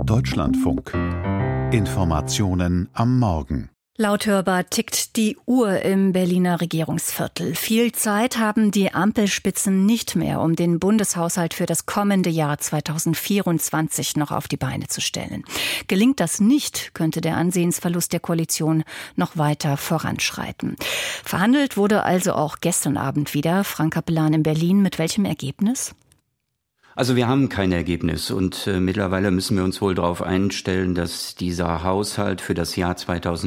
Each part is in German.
Deutschlandfunk. Informationen am Morgen. Lauthörbar tickt die Uhr im Berliner Regierungsviertel. Viel Zeit haben die Ampelspitzen nicht mehr, um den Bundeshaushalt für das kommende Jahr 2024 noch auf die Beine zu stellen. Gelingt das nicht, könnte der Ansehensverlust der Koalition noch weiter voranschreiten. Verhandelt wurde also auch gestern Abend wieder. Frank Capellan in Berlin. Mit welchem Ergebnis? Also wir haben kein Ergebnis und mittlerweile müssen wir uns wohl darauf einstellen, dass dieser Haushalt für das Jahr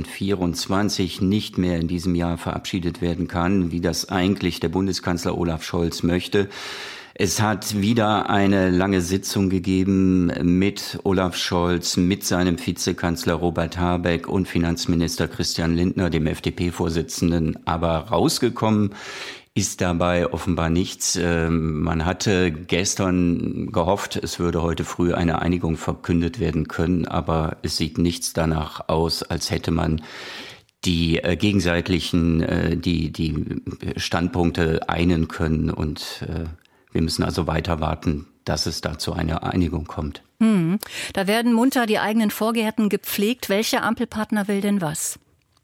2024 nicht mehr in diesem Jahr verabschiedet werden kann, wie das eigentlich der Bundeskanzler Olaf Scholz möchte. Es hat wieder eine lange Sitzung gegeben mit Olaf Scholz, mit seinem Vizekanzler Robert Habeck und Finanzminister Christian Lindner, dem FDP-Vorsitzenden, aber rausgekommen ist dabei offenbar nichts. Man hatte gestern gehofft, es würde heute früh eine Einigung verkündet werden können, aber es sieht nichts danach aus, als hätte man die gegenseitigen, die Standpunkte einen können. Und wir müssen also weiter warten, dass es da zu einer Einigung kommt. Da werden munter die eigenen Vorgärten gepflegt. Welcher Ampelpartner will denn was?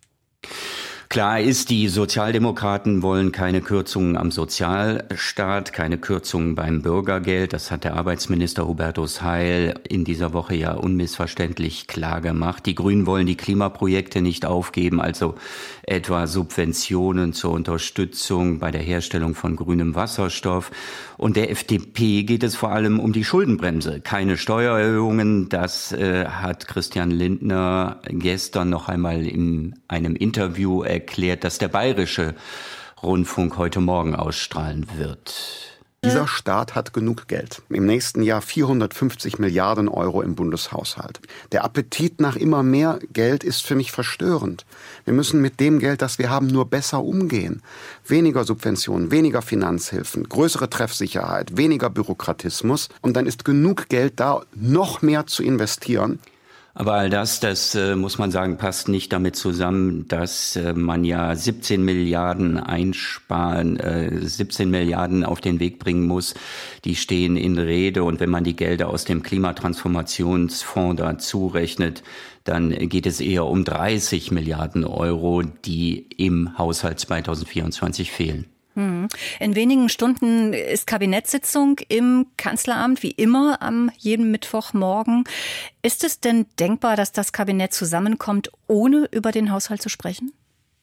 Klar ist, die Sozialdemokraten wollen keine Kürzungen am Sozialstaat, keine Kürzungen beim Bürgergeld. Das hat der Arbeitsminister Hubertus Heil in dieser Woche ja unmissverständlich klar gemacht. Die Grünen wollen die Klimaprojekte nicht aufgeben, also etwa Subventionen zur Unterstützung bei der Herstellung von grünem Wasserstoff. Und der FDP geht es vor allem um die Schuldenbremse. Keine Steuererhöhungen, das hat Christian Lindner gestern noch einmal in einem Interview erklärt, dass der Bayerische Rundfunk heute Morgen ausstrahlen wird. Dieser Staat hat genug Geld. Im nächsten Jahr 450 Milliarden Euro im Bundeshaushalt. Der Appetit nach immer mehr Geld ist für mich verstörend. Wir müssen mit dem Geld, das wir haben, nur besser umgehen. Weniger Subventionen, weniger Finanzhilfen, größere Treffsicherheit, weniger Bürokratismus. Und dann ist genug Geld da, noch mehr zu investieren. Aber all das muss man sagen, passt nicht damit zusammen, dass man ja 17 Milliarden einsparen, 17 Milliarden auf den Weg bringen muss. Die stehen in Rede. Und wenn man die Gelder aus dem Klimatransformationsfonds dazu rechnet, dann geht es eher um 30 Milliarden Euro, die im Haushalt 2024 fehlen. In wenigen Stunden ist Kabinettssitzung im Kanzleramt, wie immer am jedem Mittwochmorgen. Ist es denn denkbar, dass das Kabinett zusammenkommt, ohne über den Haushalt zu sprechen?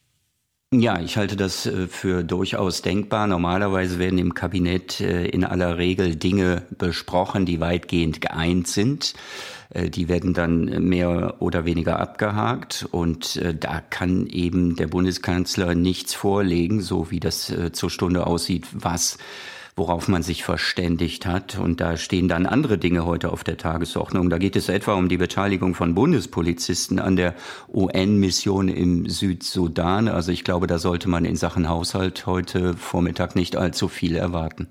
Ja, ich halte das für durchaus denkbar. Normalerweise werden im Kabinett in aller Regel Dinge besprochen, die weitgehend geeint sind. Die werden dann mehr oder weniger abgehakt und da kann eben der Bundeskanzler nichts vorlegen, so wie das zur Stunde aussieht, worauf man sich verständigt hat. Und da stehen dann andere Dinge heute auf der Tagesordnung. Da geht es etwa um die Beteiligung von Bundespolizisten an der UN-Mission im Südsudan. Also ich glaube, da sollte man in Sachen Haushalt heute Vormittag nicht allzu viel erwarten.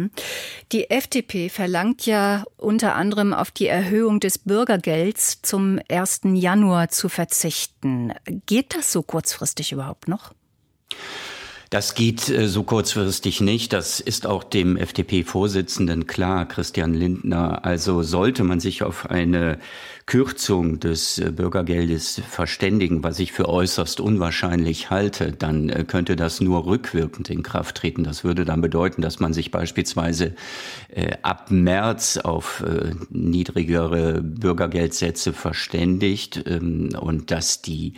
Die FDP verlangt ja unter anderem auf die Erhöhung des Bürgergelds zum 1. Januar zu verzichten. Geht das so kurzfristig überhaupt noch? Das geht so kurzfristig nicht. Das ist auch dem FDP-Vorsitzenden klar, Christian Lindner. Also sollte man sich auf eine Kürzung des Bürgergeldes verständigen, was ich für äußerst unwahrscheinlich halte, dann könnte das nur rückwirkend in Kraft treten. Das würde dann bedeuten, dass man sich beispielsweise ab März auf niedrigere Bürgergeldsätze verständigt und dass die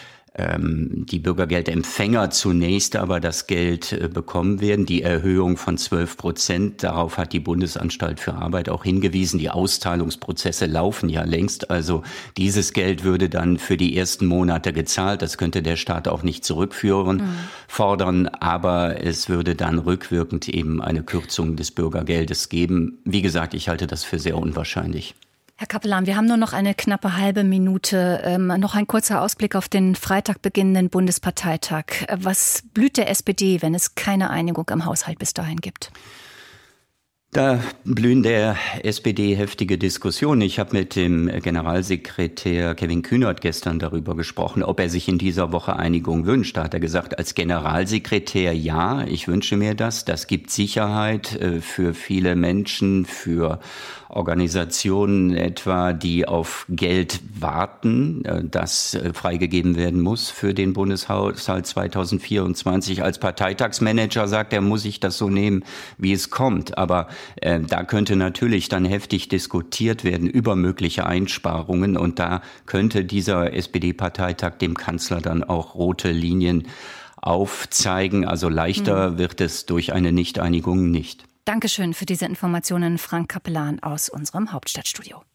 Bürgergeldempfänger zunächst aber das Geld bekommen werden. Die Erhöhung von 12%, darauf hat die Bundesanstalt für Arbeit auch hingewiesen. Die Auszahlungsprozesse laufen ja längst. Also dieses Geld würde dann für die ersten Monate gezahlt. Das könnte der Staat auch nicht fordern. Aber es würde dann rückwirkend eben eine Kürzung des Bürgergeldes geben. Wie gesagt, ich halte das für sehr unwahrscheinlich. Herr Capellan, wir haben nur noch eine knappe halbe Minute. Noch ein kurzer Ausblick auf den Freitag beginnenden Bundesparteitag. Was blüht der SPD, wenn es keine Einigung am Haushalt bis dahin gibt? Da blühen der SPD heftige Diskussionen. Ich habe mit dem Generalsekretär Kevin Kühnert gestern darüber gesprochen, ob er sich in dieser Woche Einigung wünscht. Da hat er gesagt, als Generalsekretär ja, ich wünsche mir das. Das gibt Sicherheit für viele Menschen, für Organisationen etwa, die auf Geld warten, das freigegeben werden muss für den Bundeshaushalt 2024. Als Parteitagsmanager sagt er, muss ich das so nehmen, wie es kommt. Aber da könnte natürlich dann heftig diskutiert werden über mögliche Einsparungen. Und da könnte dieser SPD-Parteitag dem Kanzler dann auch rote Linien aufzeigen. Also leichter wird es durch eine Nichteinigung nicht. Dankeschön für diese Informationen, Frank Capellan aus unserem Hauptstadtstudio.